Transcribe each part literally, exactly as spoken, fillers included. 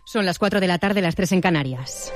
Son las cuatro de la tarde, las tres en Canarias.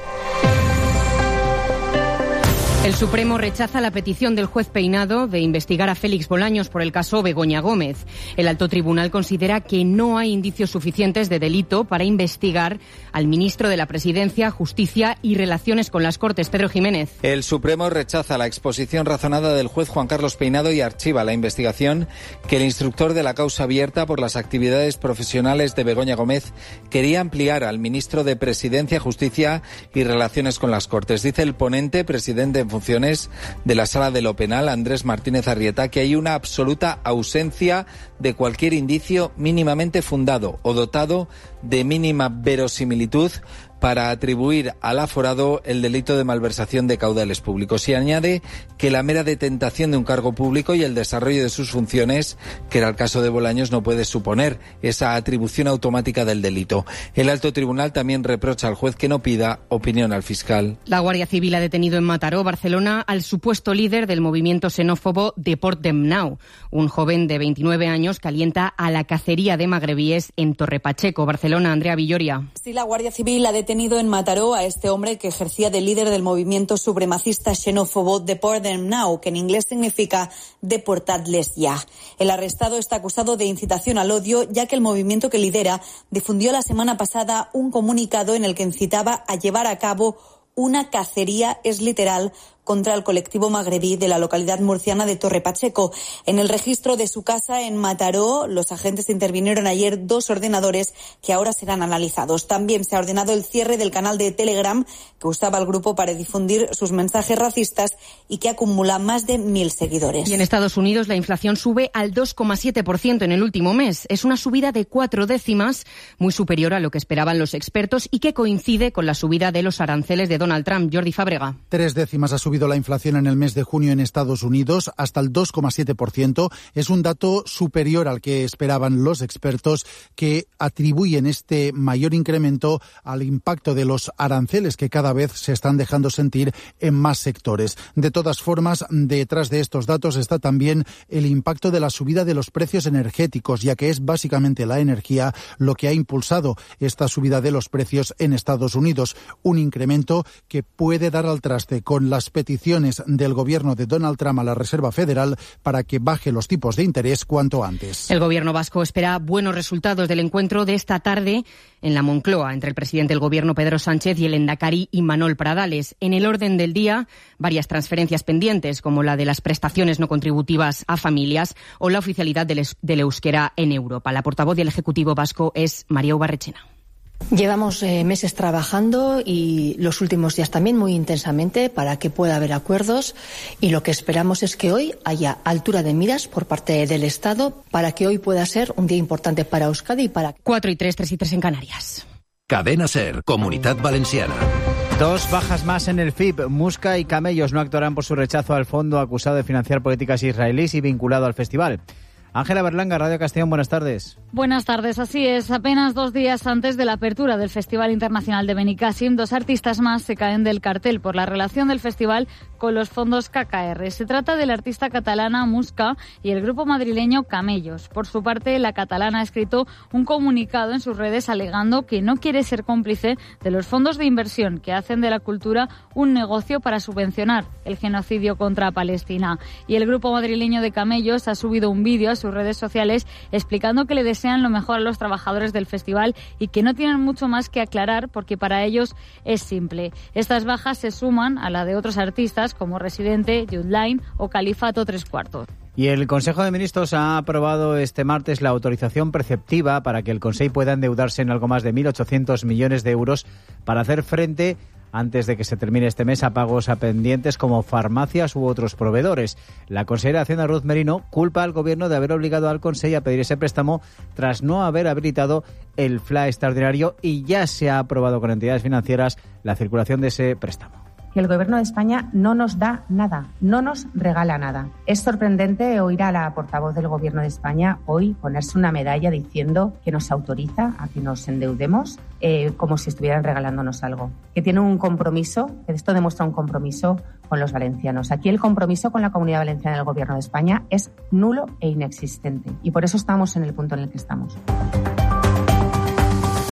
El Supremo rechaza la petición del juez Peinado de investigar a Félix Bolaños por el caso Begoña Gómez. El alto tribunal considera que no hay indicios suficientes de delito para investigar al ministro de la Presidencia, Justicia y Relaciones con las Cortes, Pedro Jiménez. El Supremo rechaza la exposición razonada del juez Juan Carlos Peinado y archiva la investigación que el instructor de la causa abierta por las actividades profesionales de Begoña Gómez quería ampliar al ministro de Presidencia, Justicia y Relaciones con las Cortes. Dice el ponente, presidente en funciones de la Sala de lo Penal, Andrés Martínez Arrieta, que hay una absoluta ausencia de cualquier indicio mínimamente fundado o dotado de mínima verosimilitud para atribuir al aforado el delito de malversación de caudales públicos. Y añade que la mera detentación de un cargo público y el desarrollo de sus funciones, que era el caso de Bolaños, no puede suponer esa atribución automática del delito. El alto tribunal también reprocha al juez que no pida opinión al fiscal. La Guardia Civil ha detenido en Mataró, Barcelona, al supuesto líder del movimiento xenófobo Deport Dem Nou, un joven de veintinueve años que alienta a la cacería de magrebíes en Torre Pacheco, Barcelona. Andrea Villoria. Sí, la Guardia Civil ha detenido en Mataró a este hombre que ejercía de líder del movimiento supremacista xenófobo Deport Dem Nou, que en inglés significa deportadles ya. El arrestado está acusado de incitación al odio, ya que el movimiento que lidera difundió la semana pasada un comunicado en el que incitaba a llevar a cabo una cacería, es literal, contra el colectivo magrebí de la localidad murciana de Torre Pacheco. En el registro de su casa en Mataró, los agentes intervinieron ayer dos ordenadores que ahora serán analizados. También se ha ordenado el cierre del canal de Telegram que usaba el grupo para difundir sus mensajes racistas y que acumula más de mil seguidores. Y en Estados Unidos la inflación sube al dos coma siete por ciento en el último mes. Es una subida de cuatro décimas, muy superior a lo que esperaban los expertos y que coincide con la subida de los aranceles de Donald Trump. Jordi Fábrega. Tres décimas ha subido la inflación en el mes de junio en Estados Unidos hasta el dos coma siete por ciento. Es un dato superior al que esperaban los expertos, que atribuyen este mayor incremento al impacto de los aranceles que cada vez se están dejando sentir en más sectores. De todas formas, detrás de estos datos está también el impacto de la subida de los precios energéticos, ya que es básicamente la energía lo que ha impulsado esta subida de los precios en Estados Unidos. Un incremento que puede dar al traste con las peticiones del gobierno de Donald Trump a la Reserva Federal para que baje los tipos de interés cuanto antes. El gobierno vasco espera buenos resultados del encuentro de esta tarde en la Moncloa entre el presidente del gobierno Pedro Sánchez y el lehendakari Imanol Pradales. En el orden del día, varias transferencias pendientes, como la de las prestaciones no contributivas a familias o la oficialidad del, del euskera en Europa. La portavoz del Ejecutivo vasco es María Ubarrechena. Llevamos eh, meses trabajando y los últimos días también muy intensamente para que pueda haber acuerdos, y lo que esperamos es que hoy haya altura de miras por parte del Estado para que hoy pueda ser un día importante para Euskadi y para... Cuatro y tres, tres y tres en Canarias. Cadena SER, Comunidad Valenciana. Dos bajas más en el F I P. Musca y Camellos no actuarán por su rechazo al fondo acusado de financiar políticas israelíes y vinculado al festival. Ángela Berlanga, Radio Castellón, buenas tardes. Buenas tardes, así es. Apenas dos días antes de la apertura del Festival Internacional de Benicàssim, dos artistas más se caen del cartel por la relación del festival con los fondos K K R. Se trata de la artista catalana Musca y el grupo madrileño Camellos. Por su parte, la catalana ha escrito un comunicado en sus redes alegando que no quiere ser cómplice de los fondos de inversión que hacen de la cultura un negocio para subvencionar el genocidio contra Palestina. Y el grupo madrileño de Camellos ha subido un vídeo a sus redes sociales explicando que le desean lo mejor a los trabajadores del festival y que no tienen mucho más que aclarar porque para ellos es simple. Estas bajas se suman a la de otros artistas como Residente, Youthline o Califato Tres Cuartos. Y el Consejo de Ministros ha aprobado este martes la autorización preceptiva para que el Consell pueda endeudarse en algo más de mil ochocientos millones de euros para hacer frente, antes de que se termine este mes, a pagos a pendientes como farmacias u otros proveedores. La consejera de Hacienda, Ruth Merino, culpa al Gobierno de haber obligado al Consell a pedir ese préstamo tras no haber habilitado el F L A extraordinario, y ya se ha aprobado con entidades financieras la circulación de ese préstamo. Que el Gobierno de España no nos da nada, no nos regala nada. Es sorprendente oír a la portavoz del Gobierno de España hoy ponerse una medalla diciendo que nos autoriza a que nos endeudemos eh, como si estuvieran regalándonos algo. Que tiene un compromiso, que esto demuestra un compromiso con los valencianos. Aquí el compromiso con la Comunidad Valenciana del Gobierno de España es nulo e inexistente, y por eso estamos en el punto en el que estamos.